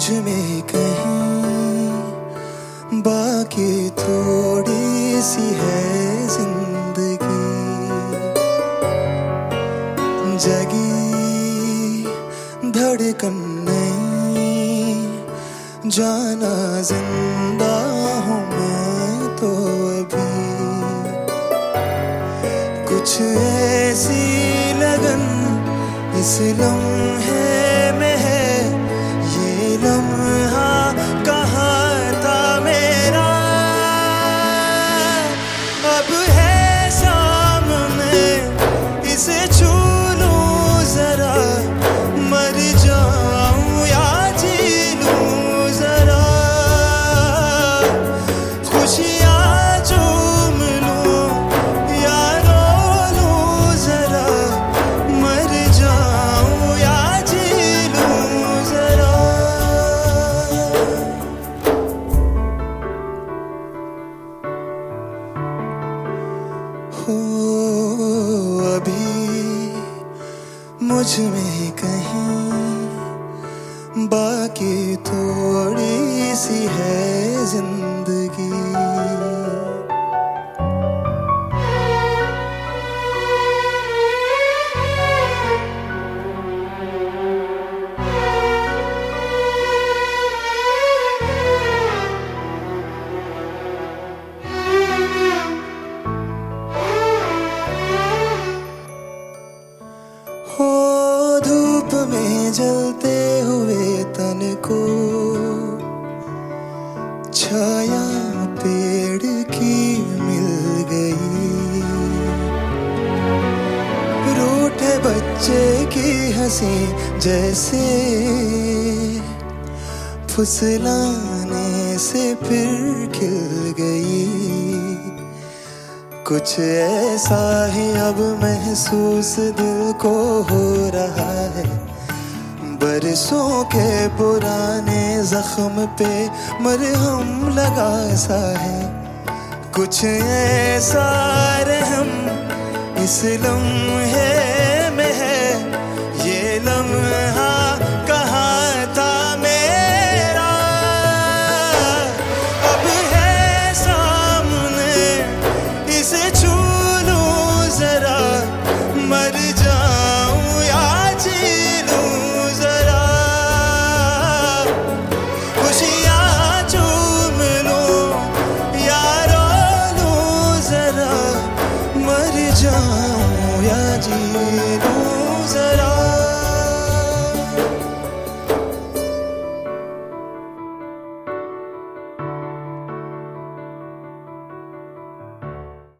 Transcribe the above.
मुझ में कहीं बाकी थोड़ी सी है जिंदगी, जगी धड़कन नहीं, जाना जिंदा हूँ मैं तो अभी। कुछ ऐसी लगन इस लम्हे में है, ये लम्हा कहाँ था मेरा, अब है सामने इसे छू लूं जरा, मर जाऊं या जी लूं जरा, खुशियाँ चूम लूं या रो लूं जरा, मर जाऊं या जी लूं जरा। हो अभी मुझ में कहीं बाकी थोड़ी सी है जिंदगी। हो धूप में जलते हुए तन को छाया पेड़ की मिल गई, रूठे बच्चे की हंसी जैसे फुसलाने से फिर खिल गई। कुछ ऐसा ही अब महसूस दिल को हो रहा है, बरसों के पुराने जख्म पे मरहम लगा सा है। कुछ ऐसा रहम इस लम्हे में है, ये लम्हा कहाँ था मेरा, अब है सामने इसे छू लूं जरा, मर जाऊं या जी लूं जरा, खुशियाँ चूम लूं या रो लूं जरा, मर जाऊं या जी लूं जरा।